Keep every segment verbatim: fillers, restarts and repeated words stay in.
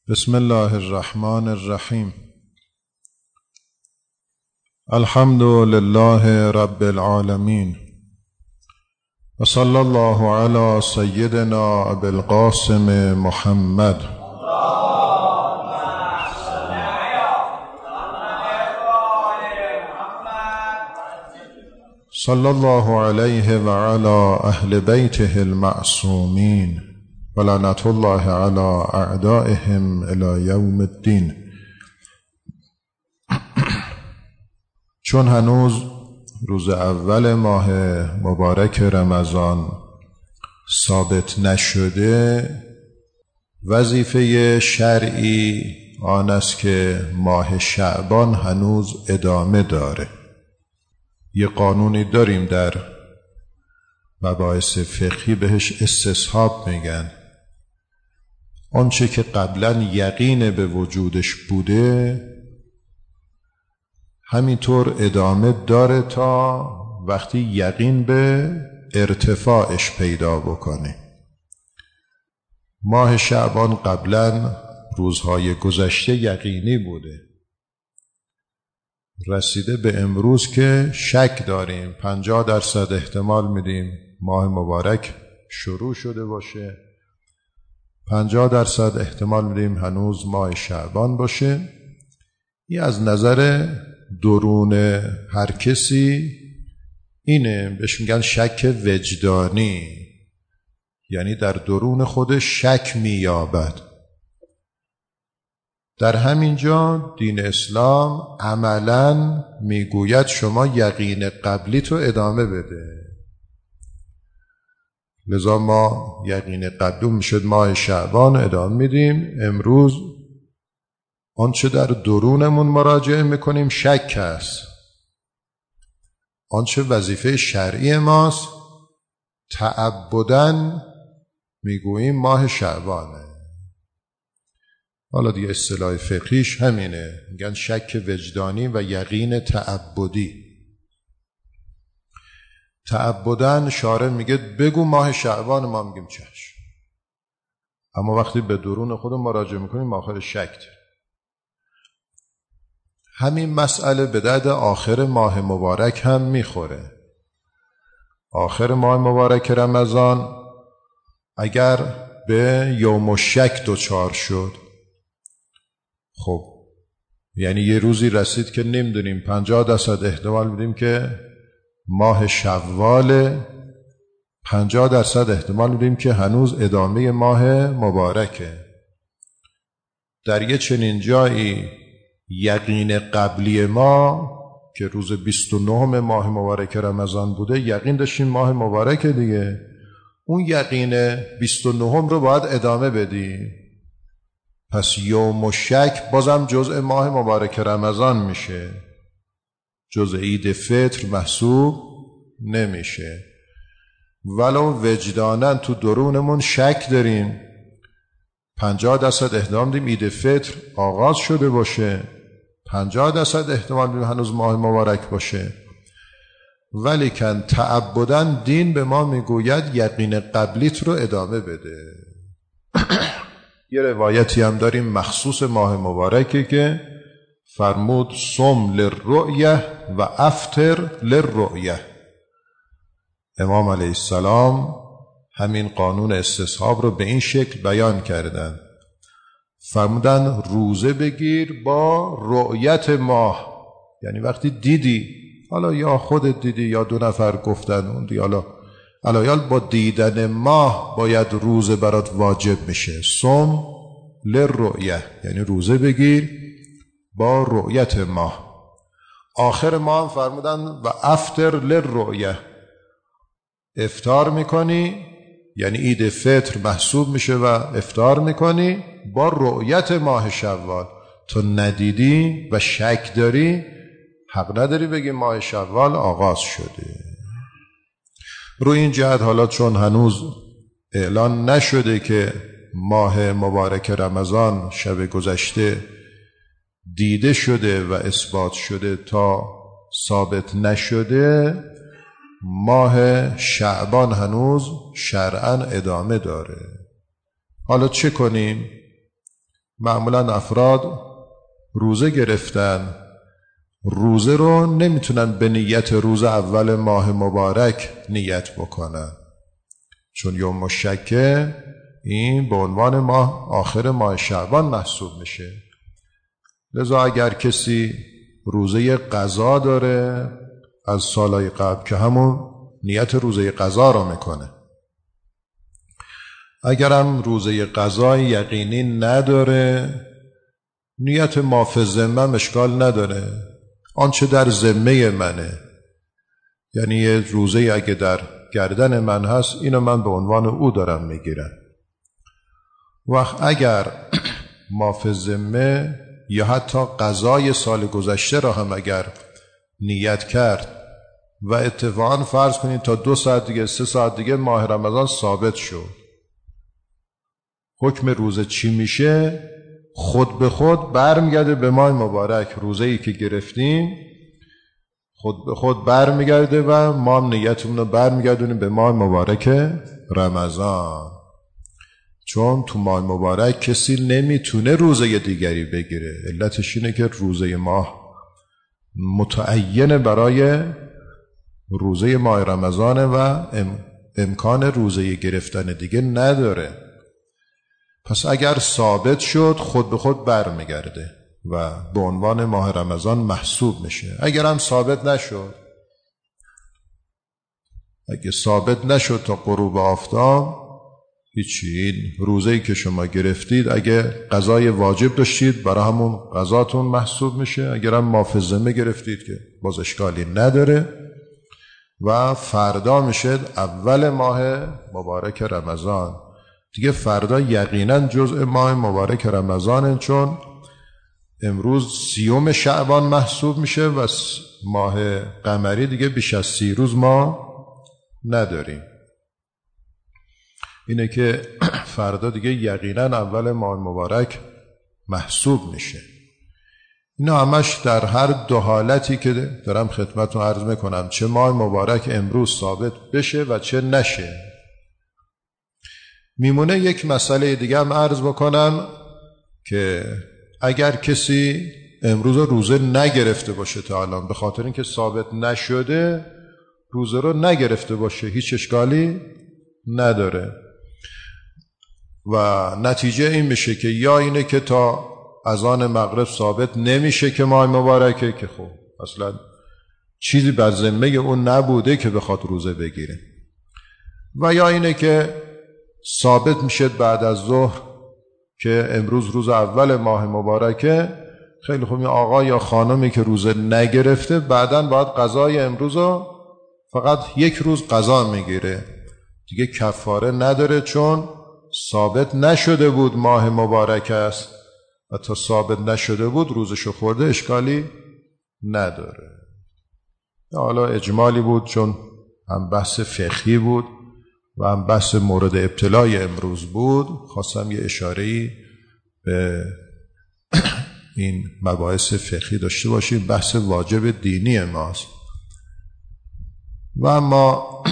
بسم الله الرحمن الرحیم. الحمد لله رب العالمین و صلی الله علی سیدنا ابی القاسم محمد صلی الله علیه و علی اهل بیته المعصومین و لعنت الله علی اعدائهم الی یوم الدین. چون هنوز روز اول ماه مبارک رمضان ثابت نشده، وظیفه شرعی آن است که ماه شعبان هنوز ادامه داره. یه قانونی داریم در مباحث فقهی بهش استصحاب میگن. آنچه که قبلا یقین به وجودش بوده همینطور ادامه داره تا وقتی یقین به ارتفاعش پیدا بکنه. ماه شعبان قبلا روزهای گذشته یقینی بوده، رسیده به امروز که شک داریم، پنجاه درصد احتمال میدیم ماه مبارک شروع شده باشه، پنجاه درصد احتمال میدیم هنوز ماه شعبان باشه. این از نظر درون هر کسی اینه، بهش میگن شک وجدانی، یعنی در درون خودش شک مییابد. در همین جا دین اسلام عملاً میگوید شما یقین قبلی تو ادامه بده. لذا ما یقین قبلی میشد ماه شعبان ادامه میدیم. امروز آنچه در درونمون مراجعه میکنیم شک است. آنچه وظیفه شرعی ماست تعبداً میگوییم ماه شعبانه. حالا دیگه اصطلاح فقهیش همینه، میگن شک وجدانی و یقین تعبدی. تعبداً شارع میگه بگو ماه شعبان، ما میگیم چشم، اما وقتی به درون خودم مراجعه میکنیم آخر شک داریم. همین مسئله به درد آخر ماه مبارک هم میخوره. آخر ماه مبارک رمضان اگر به یوم الشک دچار شد، خب یعنی یه روزی رسید که نمیدونیم، پنجاه درصد احتمال میدیم که ماه شوال، پنجاه درصد احتمال میدیم که هنوز ادامه ماه مبارکه. در یه چنین جایی یقین قبلی ما که روز بیست و نهم ماه مبارک رمضان بوده، یقین داشتیم ماه مبارکه دیگه، اون یقین بیست و نهم رو باید ادامه بدی. پس یوم الشک بازم جزء ماه مبارک رمضان میشه، جزء عید فطر محسوب نمیشه. ولو وجدانن تو درونمون شک داریم، پنجاه درصد احتمال دیم عید فطر آغاز شده باشه، پنجاه درصد احتمال دیم هنوز ماه مبارک باشه، ولیکن تعبداً دین به ما میگوید یقین قبلیت رو ادامه بده. یه روایتی هم داریم مخصوص ماه مبارکه که فرمود صم للرؤیه و افطر للرؤیه. امام علیه السلام همین قانون استصحاب رو به این شکل بیان کردن. فرمودن روزه بگیر با رؤیت ماه، یعنی وقتی دیدی، حالا یا خودت دیدی یا دو نفر گفتن اون دی، حالا علایال با دیدن ماه باید روزه برات واجب میشه. صم للرؤیه یعنی روزه بگیر با رؤیت ماه. آخر ماه هم فرمودن و افطر للرؤیه، افطار میکنی یعنی عید فطر محسوب میشه و افطار میکنی با رؤیت ماه شوال. تو ندیدی و شک داری، حق نداری بگی ماه شوال آغاز شده. روی این جهت حالا چون هنوز اعلان نشده که ماه مبارک رمضان شب گذشته دیده شده و اثبات شده تا ثابت نشده، ماه شعبان هنوز شرعاً ادامه داره. حالا چه کنیم؟ معمولا افراد روزه گرفتن، روزه رو نمیتونن به نیت روز اول ماه مبارک نیت بکنن، چون یوم شکه این به عنوان ماه آخر ماه شعبان محسوب میشه. لذا اگر کسی روزه قضا داره از سالهای قبل که همون نیت روزه قضا رو میکنه، اگرم روزه قضا یقینی نداره نیت ما فی ذمه اشکال نداره، آنچه در ذمه منه، یعنی یه روزه اگه در گردن من هست اینو من به عنوان او دارم میگیرم. وقت اگر ما فی ذمه یا حتی قضای سال گذشته را هم اگر نیت کرد و اتفاقا فرض کنید تا دو ساعت دیگه سه ساعت دیگه ماه رمضان ثابت شد، حکم روزه چی میشه؟ خود به خود برمیگرده به ماه مبارک. روزه‌ای که گرفتیم خود به خود برمیگرده و ما هم نیتمون رو برمیگردونیم به ماه مبارک رمضان، چون تو ماه مبارک کسی نمیتونه روزه دیگری بگیره. علتش اینه که روزه ماه متعین برای روزه ماه رمضانه و ام امکان روزه گرفتن دیگه نداره. پس اگر ثابت شد خود به خود برمیگرده و به عنوان ماه رمضان محسوب میشه. اگر هم ثابت نشد، اگه ثابت نشد تا غروب آفتاب، هیچی، این روزه‌ای که شما گرفتید اگه قضای واجب داشتید برای همون قضاتون محسوب میشه. اگر هم ما فی ذمه گرفتید که باز اشکالی نداره و فردا میشه اول ماه مبارک رمضان. دیگه فردا یقینا جزء ماه مبارک رمضانه، چون امروز سیوم شعبان محسوب میشه و ماه قمری دیگه بیش از سی روز ما نداریم. اینه که فردا دیگه یقینا اول ماه مبارک محسوب میشه. اینا همش در هر دو حالتی که دارم خدمتتون عرض میکنم، چه ماه مبارک امروز ثابت بشه و چه نشه. میمونه یک مسئله دیگه هم عرض بکنم که اگر کسی امروز روزه نگرفته باشه تا الان، به خاطر اینکه ثابت نشده روزه رو نگرفته باشه، هیچ اشکالی نداره و نتیجه این میشه که یا اینه که تا اذان مغرب ثابت نمیشه که ماه مبارکه، که خب اصلا چیزی بر ذمه اون نبوده که بخواد روزه بگیره، و یا اینه که ثابت میشه بعد از ظهر که امروز روز اول ماه مبارکه. خیلی خوب، این آقا یا خانمی که روزه نگرفته بعداً باید قضای امروز رو فقط یک روز قضا میگیره، دیگه کفاره نداره، چون ثابت نشده بود ماه مبارک است و تا ثابت نشده بود روزشو خورده، اشکالی نداره. حالا اجمالی بود چون هم بحث فقهی بود و هم بحث مورد ابتلای امروز بود، خواستم یه اشاره‌ای به این مباحث فقهی داشته باشیم. بحث واجب دینی ماست. و اما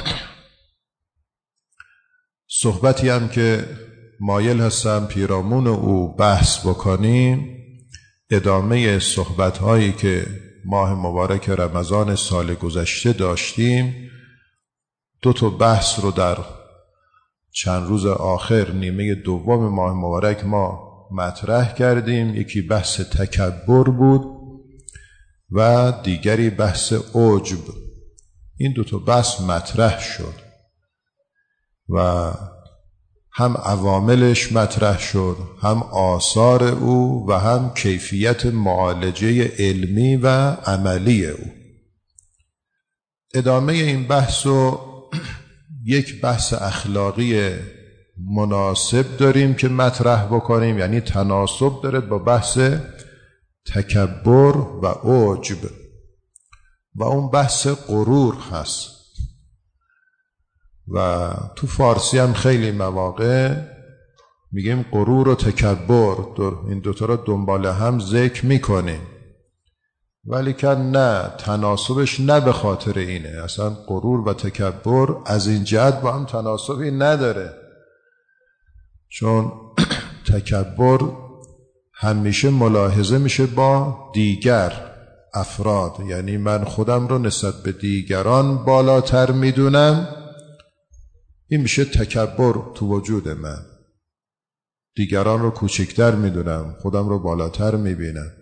صحبتی هم که مایل هستم پیرامون او بحث بکنیم، ادامه صحبت‌هایی که ماه مبارک رمضان سال گذشته داشتیم. دو تا بحث رو در چند روز آخر نیمه دوم ماه مبارک ما مطرح کردیم. یکی بحث تکبر بود و دیگری بحث عجب. این دو تا بحث مطرح شد و هم عواملش مطرح شد، هم آثار او و هم کیفیت معالجه علمی و عملی او. ادامه این بحث رو یک بحث اخلاقی مناسب داریم که مطرح بکنیم، یعنی تناسب داره با بحث تکبر و عجب، و اون بحث غرور هست. و تو فارسی هم خیلی مواقع میگیم غرور و تکبر، این دوتا رو دنبال هم ذکر میکنیم، ولی که نه، تناسبش نه به خاطر اینه. اصلا غرور و تکبر از این جهت با هم تناسبی نداره، چون تکبر همیشه ملاحظه میشه با دیگر افراد، یعنی من خودم رو نسبت به دیگران بالاتر میدونم، این میشه تکبر تو وجود من. دیگران رو کوچکتر میدونم، خودم رو بالاتر میبینم.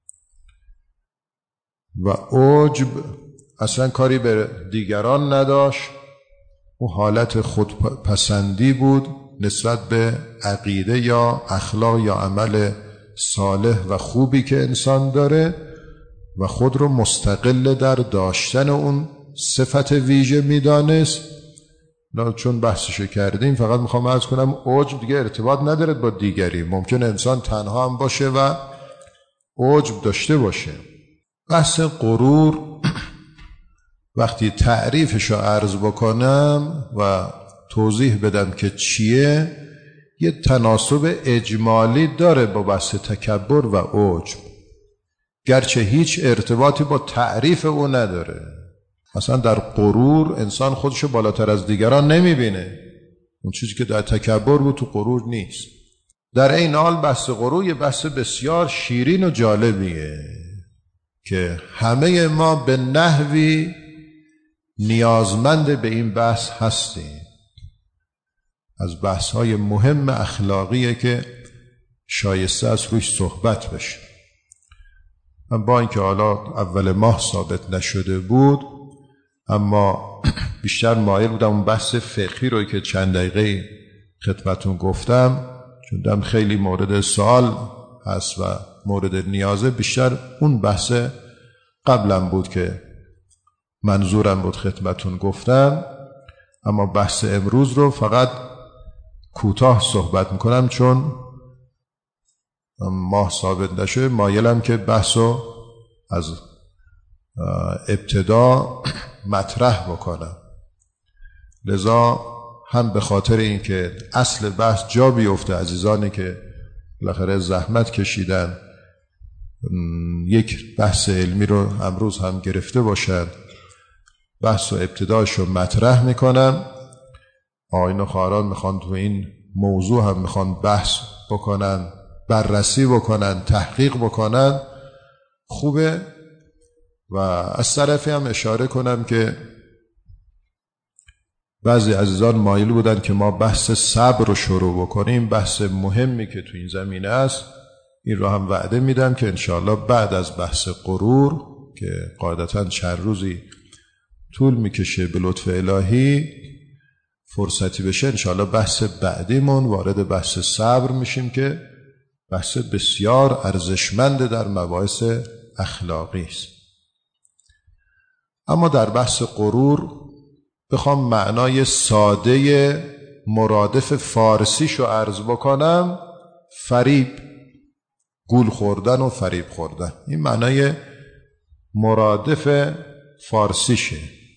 و عجب اصلا کاری به دیگران نداشت، اون حالت خودپسندی بود نسبت به عقیده یا اخلاق یا عمل صالح و خوبی که انسان داره و خود رو مستقل در داشتن اون صفت ویژه میدانست. چون بحثشو کردیم فقط میخوام عرض کنم عجب دیگه ارتباط نداره با دیگری، ممکن انسان تنها هم باشه و عجب داشته باشه. بحث غرور وقتی تعریفشو عرض بکنم و توضیح بدم که چیه، یه تناسب اجمالی داره با بحث تکبر و عجب، گرچه هیچ ارتباطی با تعریف او نداره. مثلا در غرور انسان خودشو بالاتر از دیگران نمیبینه، اون چیزی که در تکبر بود تو غرور نیست. در این حال بحث غرور یه بحث بسیار شیرین و جالبیه که همه ما به نحوی نیازمند به این بحث هستیم. از بحث‌های مهم اخلاقیه که شایسته است روش صحبت بشه. من با اینکه حالا اول ماه ثابت نشده بود، اما بیشتر مایل بودم اون بحث فقهی رو که چند دقیقه خدمتون گفتم، چون دم خیلی مورد سوال هست و مورد نیازه، بیشتر اون بحث قبلم بود که منظورم بود خدمتون گفتم. اما بحث امروز رو فقط کوتاه صحبت میکنم چون ماه ثابت نشده، مایلم که بحث رو از ابتدا مطرح بکنم. لذا هم به خاطر این که اصل بحث جا بیفته، عزیزانی که بالاخره زحمت کشیدن یک بحث علمی رو امروز هم گرفته باشند، بحث و ابتداش رو مطرح میکنم. آیین و خواهران میخوان تو این موضوع هم میخوان بحث بکنن، بررسی بکنن، تحقیق بکنن، خوبه. و از طرفی هم اشاره کنم که بعضی عزیزان مایل بودن که ما بحث صبر رو شروع بکنیم، بحث مهمی که تو این زمینه است. این رو هم وعده میدم که انشاءالله بعد از بحث غرور که قاعدتاً چند روزی طول میکشه به لطف الهی فرصتی بشه، انشاءالله بحث بعدیمون وارد بحث صبر میشیم که بحث بسیار ارزشمند در مباحث اخلاقی است. اما در بحث غرور بخوام معنای ساده مرادف فارسیشو عرض بکنم، فریب، گول خوردن و فریب خوردن، این معنای مرادف فارسیشه.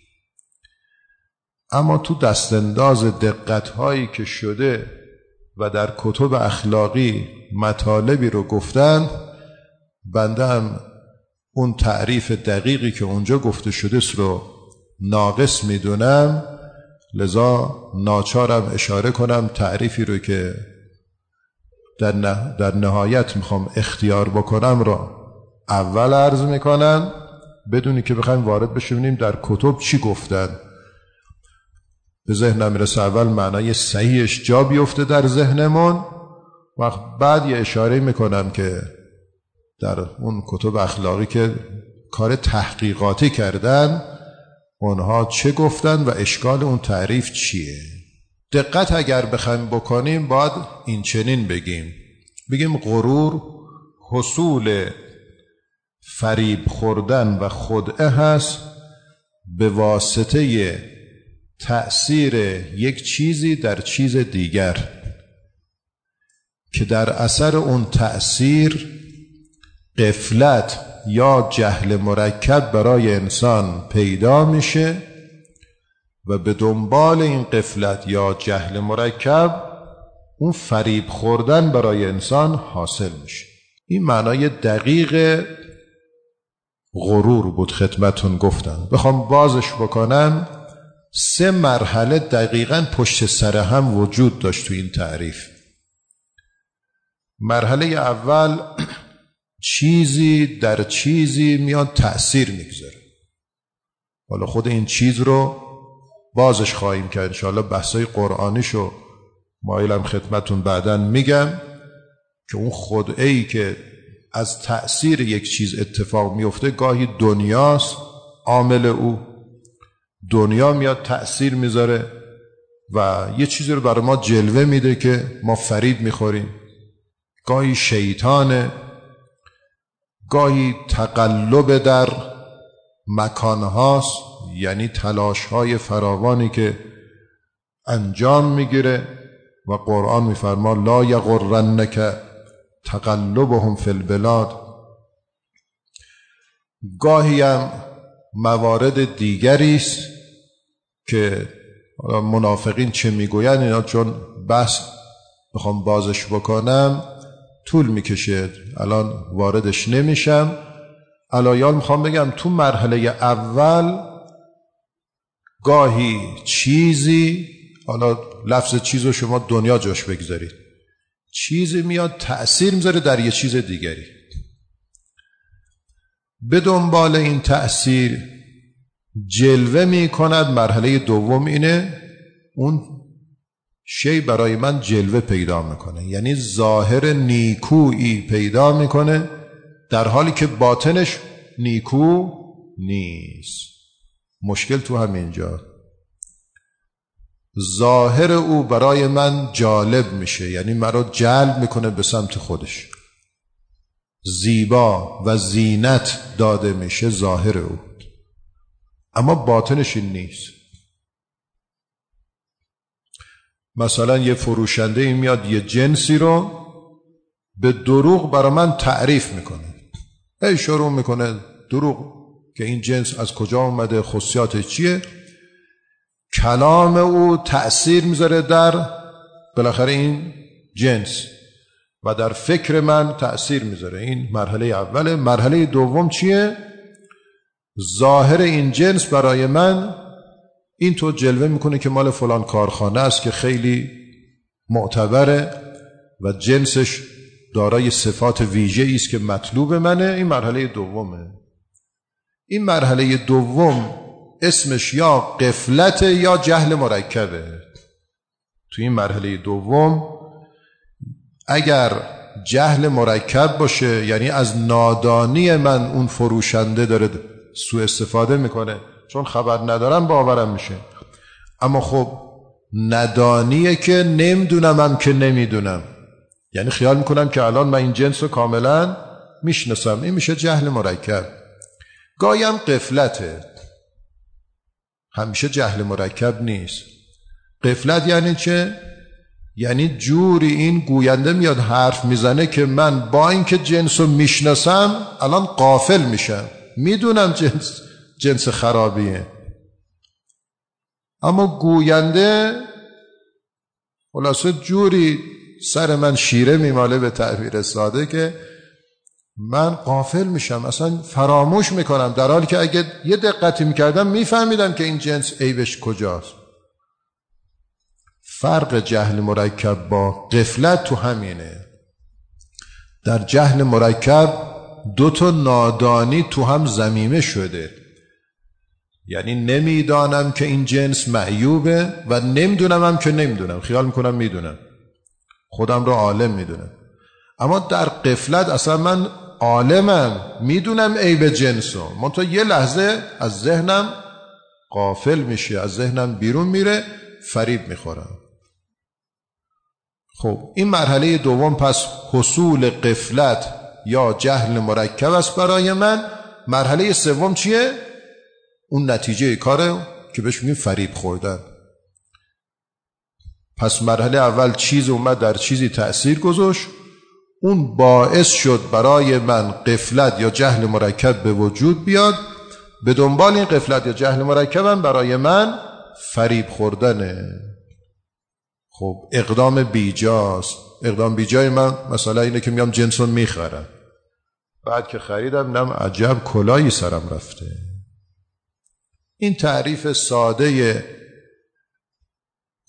اما تو دستانداز دقت‌هایی که شده و در کتب اخلاقی مطالبی رو گفتن، بنده هم اون تعریف دقیقی که اونجا گفته شده رو ناقص میدونم، لذا ناچارم اشاره کنم تعریفی رو که در, نه در نهایت میخوام اختیار بکنم رو اول عرض میکنم، بدونی که بخوایم وارد بشیم در کتب چی گفتن. به ذهنم میرسه اول معنای صحیحش جا بیفته در ذهنمون، و بعد یه اشاره میکنم که در اون کتب اخلاقی که کار تحقیقاتی کردن اونها چه گفتن و اشکال اون تعریف چیه. دقت اگر بخوایم بکنیم باید این چنین بگیم بگیم غرور حصول فریب خوردن و خدعه هست به واسطه تأثیر یک چیزی در چیز دیگر که در اثر اون تأثیر غفلت یا جهل مرکب برای انسان پیدا میشه و به دنبال این غفلت یا جهل مرکب اون فریب خوردن برای انسان حاصل میشه. این معنای دقیق غرور بود خدمتون گفتم. بخوام بازش بکنم، سه مرحله دقیقاً پشت سر هم وجود داشت تو این تعریف. مرحله اول چیزی در چیزی میاد تأثیر میگذاره. حالا خود این چیز رو بازش خواهیم کرد انشاءالله، بحثای قرآنیشو مایلم خدمتون بعداً میگم که اون خدعه‌ای که از تأثیر یک چیز اتفاق میفته گاهی دنیاست عامل او، دنیا میاد تأثیر میذاره و یه چیزی رو برای ما جلوه میده که ما فریب میخوریم، گاهی شیطانه، گاهی تقلب در مکانهاست، یعنی تلاشهای فراوانی که انجام میگیره و قرآن میفرما لا یغرنک تقلبهم فی البلاد. گاهی هم موارد دیگری است که منافقین چه میگوین اینا، چون بحث بخوام بازش بکنم طول میکشه الان واردش نمیشم. الایال میخوام بگم تو مرحله اول گاهی چیزی، حالا لفظ چیز رو شما دنیا جاش بگذارید، چیزی میاد تأثیر میذاره در یه چیز دیگری، به دنبال این تأثیر جلوه میکند. مرحله دوم اینه اون شی برای من جلوه پیدا میکنه، یعنی ظاهر نیکویی پیدا میکنه در حالی که باطنش نیکو نیست. مشکل تو همینجا، ظاهر او برای من جالب میشه، یعنی مرا جلب میکنه به سمت خودش، زیبا و زینت داده میشه ظاهر او، اما باطنش این نیست. مثلا یه فروشنده این میاد یه جنسی رو به دروغ برای من تعریف میکنه، ای شروع میکنه دروغ که این جنس از کجا اومده، خصوصیات چیه. کلام او تأثیر میذاره در بالاخره این جنس و در فکر من تأثیر میذاره. این مرحله اوله. مرحله دوم چیه؟ ظاهر این جنس برای من این تو جلوه میکنه که مال فلان کارخانه است که خیلی معتبره و جنسش دارای صفات ویژه‌ای است که مطلوب منه. این مرحله دومه. این مرحله دوم اسمش یا غفلت یا جهل مرکبه. تو این مرحله دوم اگر جهل مرکب باشه، یعنی از نادانی من اون فروشنده داره سوء استفاده میکنه، چون خبر ندارم باورم میشه، اما خب ندانیه که نمیدونم هم که نمیدونم، یعنی خیال میکنم که الان من این جنس رو کاملا میشناسم، این میشه جهل مرکب. گاهی هم غفلته، همیشه جهل مرکب نیست. غفلت یعنی چه؟ یعنی جوری این گوینده میاد حرف میزنه که من با اینکه جنس رو میشناسم الان غافل میشم، میدونم جنس جنس خرابیه، اما گوینده خلاصه جوری سر من شیره میماله به تعبیر ساده که من غافل میشم، اصلا فراموش میکنم، در حالی که اگه یه دقتی میکردم میفهمیدم که این جنس عیبش کجاست. فرق جهل مرکب با غفلت تو همینه. در جهل مرکب دو تا نادانی تو هم ضمیمه شده، یعنی نمیدانم که این جنس معیوبه و نمیدونم هم که نمیدونم، خیال میکنم میدونم، خودم رو عالم میدونم. اما در غفلت اصلا من عالمم، میدونم عیب جنسو، من تا یه لحظه از ذهنم غافل میشه، از ذهنم بیرون میره، فریب میخورم. خب این مرحله دوم پس حصول غفلت یا جهل مرکب است برای من. مرحله سوم چیه؟ اون نتیجه کاره که بهش میگیم فریب خوردن. پس مرحله اول چیز اومد در چیزی تأثیر گذاشت، اون باعث شد برای من غفلت یا جهل مرکب به وجود بیاد، به دنبال این غفلت یا جهل مرکبم برای من فریب خوردنه. خب اقدام بیجاست. اقدام بیجای من مثلا اینه که میام جنسون میخرم، بعد که خریدم نم عجب کلایی سرم رفته. این تعریف ساده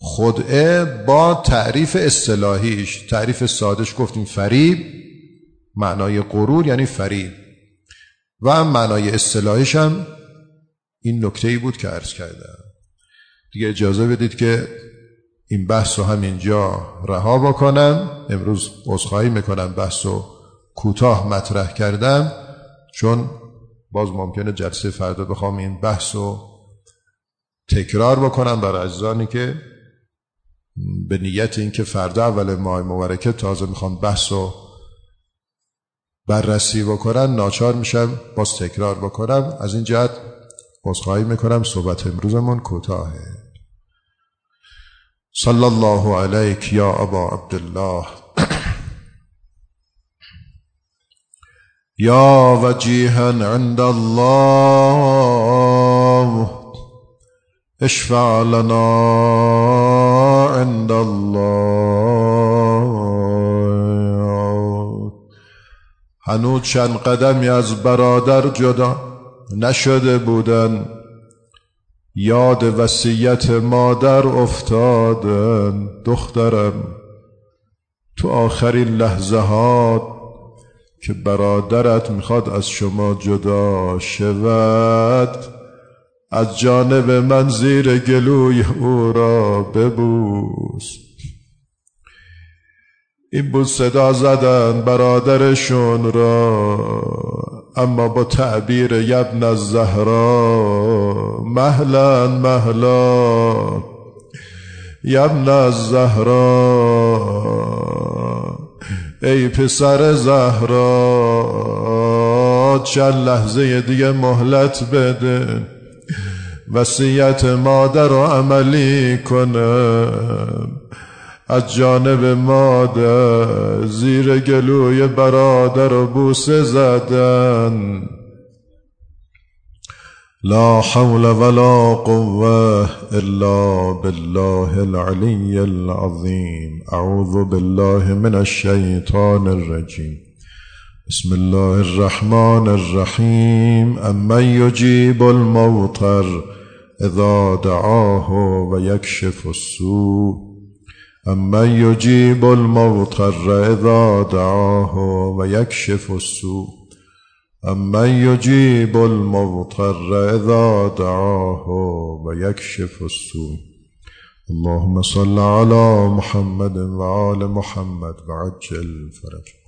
خدعه با تعریف اصطلاحیش. تعریف سادهش گفتیم فریب، معنای غرور یعنی فریب، و معنای اصطلاحیش هم این نکته‌ای بود که عرض کردم. دیگه اجازه بدید که این بحث رو همینجا رها بکنم. امروز عذرخواهی میکنم بحث رو کوتاه مطرح کردم، چون باز ممکنه جلسه فردا بخوام این بحث رو تکرار بکنم برای عزیزانی که به نیت این که فردا اول ماه مبارکه تازه میخوام بحث رو بررسی بکنن، ناچار میشم باز تکرار بکنم. از این جهت عذرخواهی میکنم، صحبت امروزمون کوتاهه. صلی الله علیک یا ابا عبدالله یا وجیها عند الله اشفع لنا عند الله. هنوز چند قدمی از برادر جدا نشده بودن، یاد وصیت مادر افتادن. دخترم، تو آخرین لحظه ها که برادرت میخواد از شما جدا شود، از جانب من زیر گلوی او را ببوس. این بود صدا زدن برادرشون را، اما با تعبیر یبن الزهرا، مهلا مهلا یبن الزهرا، ای پسر زهرا چند لحظه دیگه مهلت بده، وصیت مادر رو عملی کنم. از جانب مادر زیر گلوی برادر و بوسه زدن. لا حول ولا قوة الا بالله العلی العظیم. اعوذ بالله من الشیطان الرجیم. بسم الله الرحمن الرحیم. امن یجیب الموتر اذا دعاه و یکشف السوء. امن یجیب الموتر اذا دعاه و یکشف السوء. امن یجیب الموتر اذا دعاه و یکشف السوء. اللهم صل على محمد و آل محمد و عجل فرج.